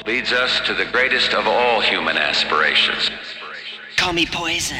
leads us to the greatest of all human aspirations. Call me poison.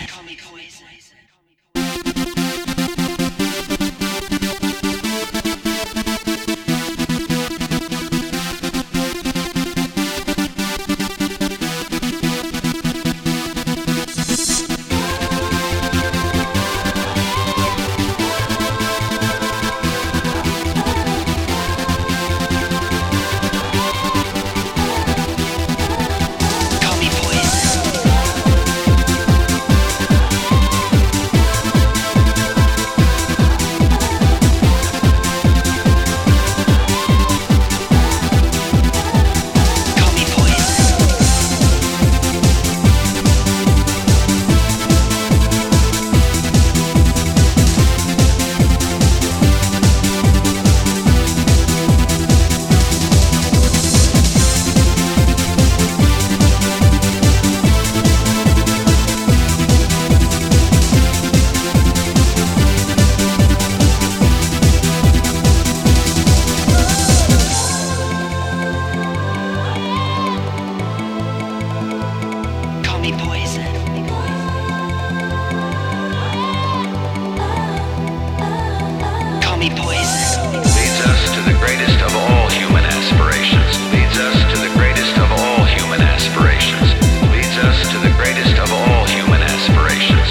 Leads us to the greatest of all human aspirations. Leads us to the greatest of all human aspirations. Leads us to the greatest of all human aspirations.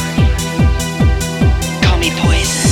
Call me poison.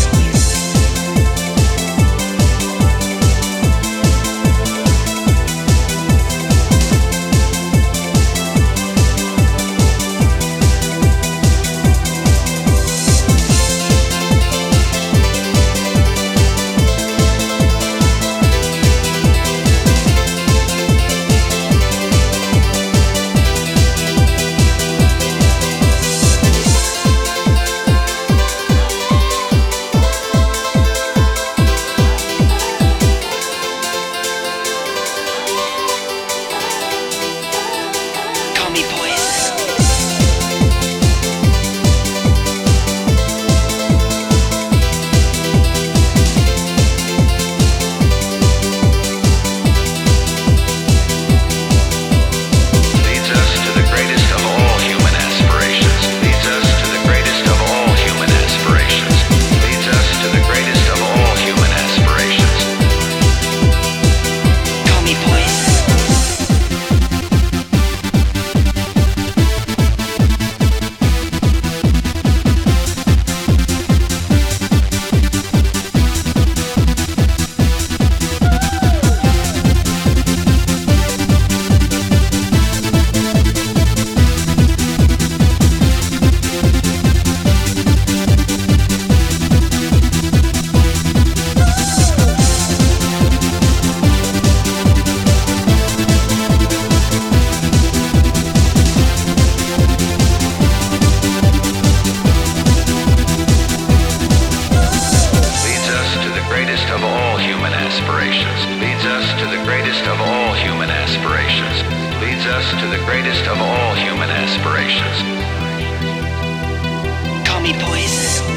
Of all human aspirations. Leads us to the greatest of all human aspirations. Leads us to the greatest of all human aspirations. Call me poison.